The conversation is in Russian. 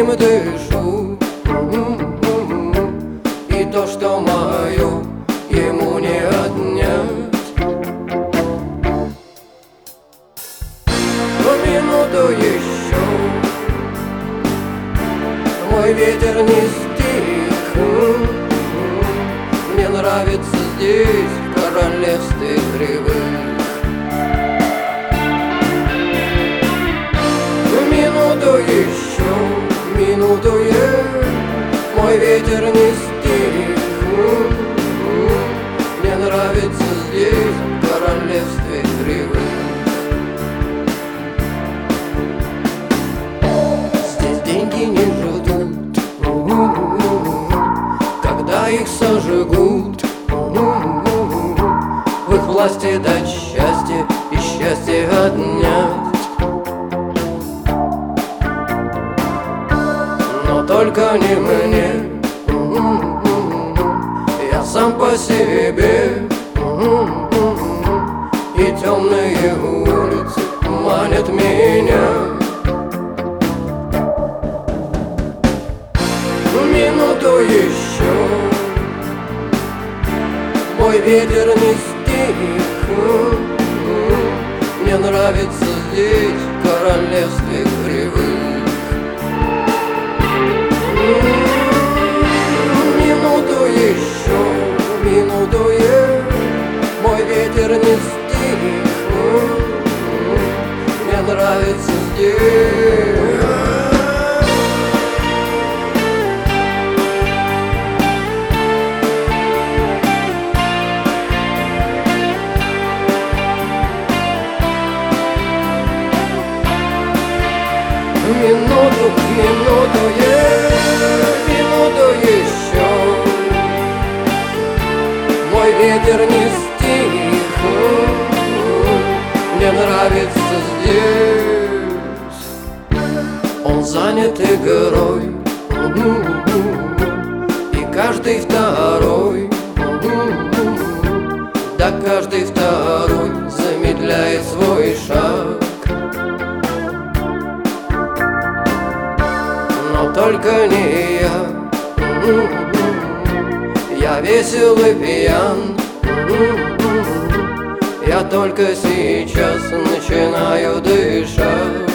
этим дышу. И то, что мое, ему не отнять. Но минуту еще, мой ветер не стих. Мне нравится здесь, в королевстве кривых. Минуту еще, минуту мой ветер не стих. Мне нравится здесь, в королевстве кривых. Здесь деньги не ждут, когда их сожгут. В их власти дать счастье и счастье отнять. Но только не мне, я сам по себе. И темные улицы манят меня. Минуту еще, мой ветер не стих. Мне нравится здесь, в королевстве кривых. Минуту еще, минуту мой ветер не стих. Мне нравится здесь. Минуту, минуту еще, мой ветер не стих. Мне нравится здесь. Он занят игрой, и каждый второй, да каждый второй замедляет свой шаг. Но только не я, я весел и пьян. Я только сейчас начинаю дышать.